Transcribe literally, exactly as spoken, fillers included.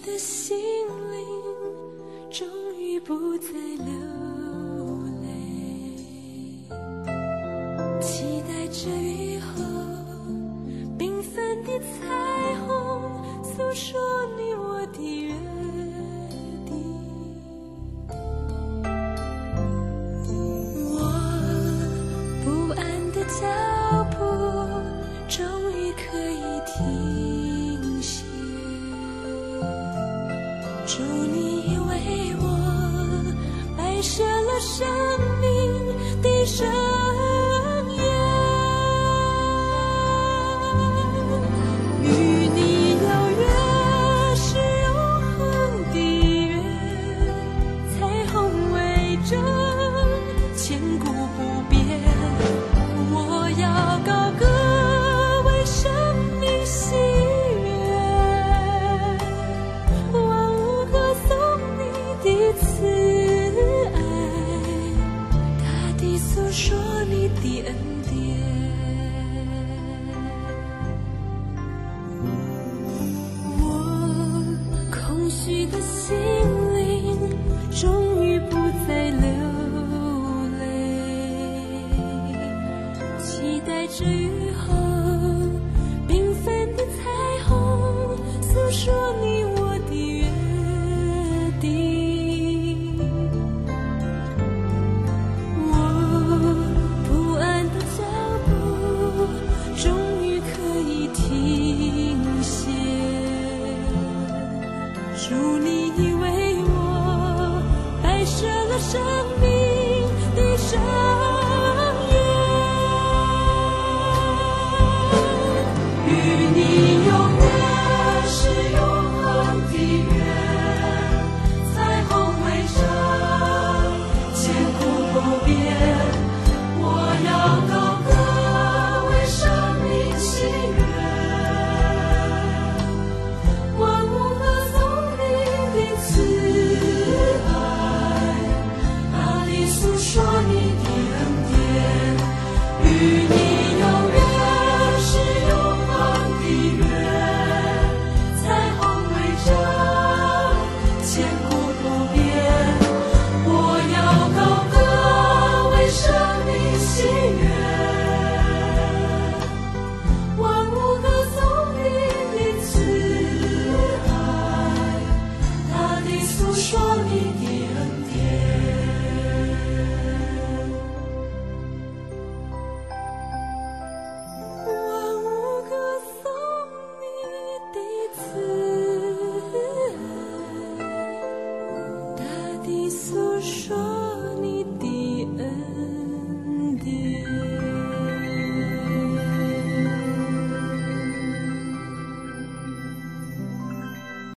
的心灵终于不再流泪，期待着雨后缤纷的彩虹，诉说你我的约定。我不安的脚步终于可以停歇，祝你为我摆设了生命的盛宴，与你有约是永恒的约，彩虹为证，千古不变。我要高歌为生命喜悦，万物歌颂你的慈爱，大地诉说你的恩典。我空虚的心灵终于不再流泪，期待着雨后缤纷的彩虹，诉说你我的约定。我不安的脚步终于可以停歇，祝你为我摆设了生命的盛宴，与你